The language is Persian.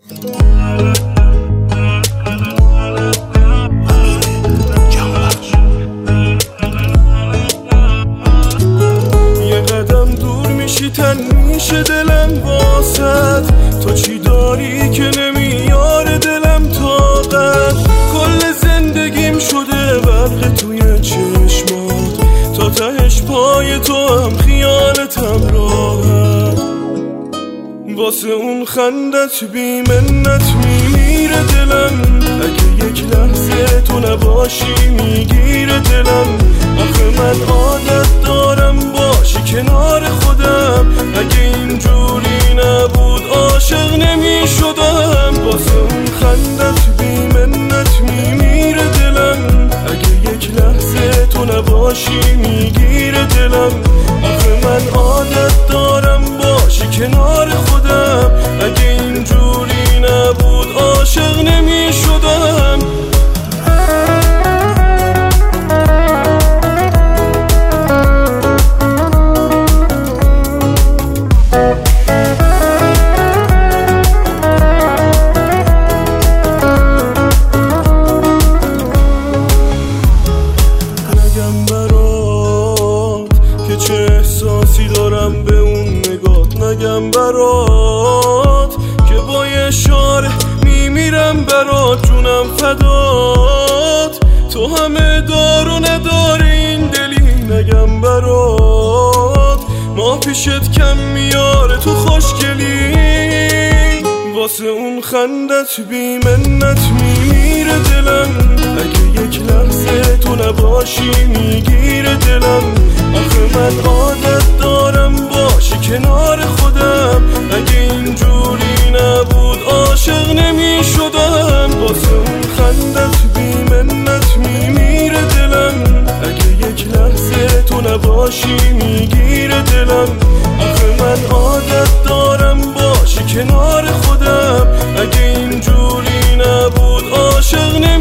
یه قدم دور میشی تن میشه دلم واسد، تو چی داری که نمیاره دلم طاقت. کل زندگیم شده برق توی چشمات، تا تهش پای تو هم خیالتم راحت. واسه اون خندت بی منت میمیره دلم، اگه یک لحظه تو نباشی میگیره دلم. آخه من عادت دارم باشی کنار خودم، اگه اینجوری نبود عاشق نمیشدم. واسه اون خندت بی منت میمیره دلم، اگه یک لحظه تو نباشی میگیره دلم. آخه من عادت دارم باشی کنار خودم، اگه اینجوری نبود عاشق نمیشدم. نگم برات که چه احساسی دارم به اون نگات، نگم برات که با یه اشاره میمیرم برات، جونم فدات. تو همه دار و نداری این دلی، نگم برات ما پیشت کم میاره تو خوشگلی. واسه اون خندت بی منت میمیره دلم، اگه یک لحظه تو نباشی میگیره دلم. آخه من عادت دارم باشی کنار خودم، اگه اینجوری نبود عاشق نمیشدم. واسه اون خندت بی منت میمیره دلم، اگه یک لحظه تو نباشی میگیره دلم. آخه من عادت دارم باشی کنار خودم، اگه اینجوری نبود عاشق